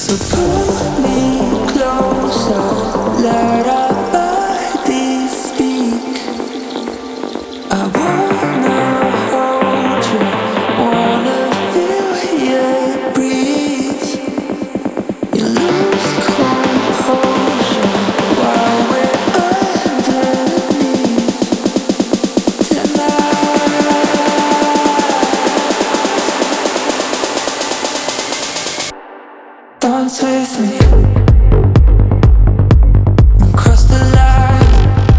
Dance with me across the line.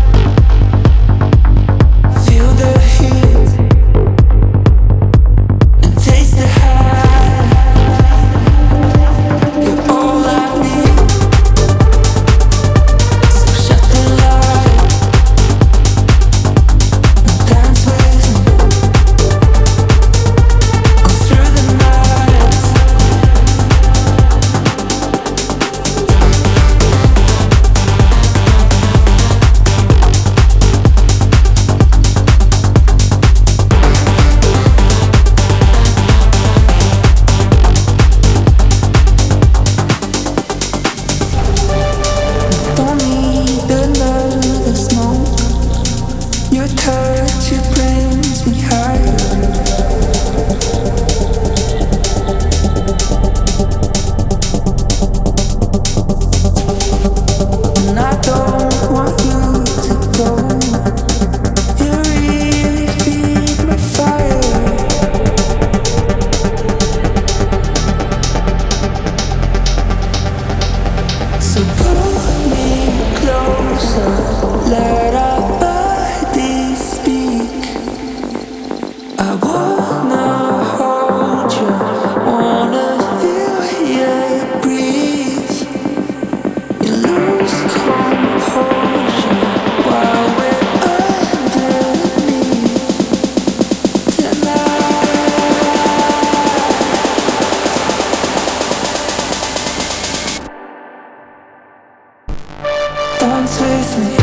Feel the heat and taste the high. You're all I need. So shut the light and dance with me all through the night. Don't need another smoke. Your touch, it brings me higher. And I don't want you to go. You really feed my fire. So pull me closer, let our bodies speak. I wanna hold you, wanna feel you breathe. You lose composure while we're underneath tonight. Dance with me